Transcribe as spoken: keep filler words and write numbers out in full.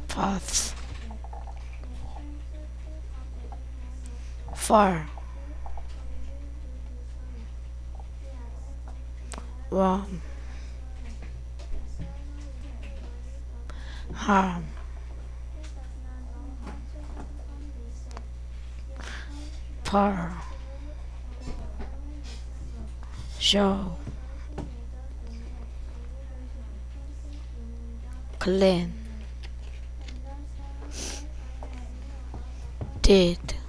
paths, far, warm, harm, power, show, clean, did,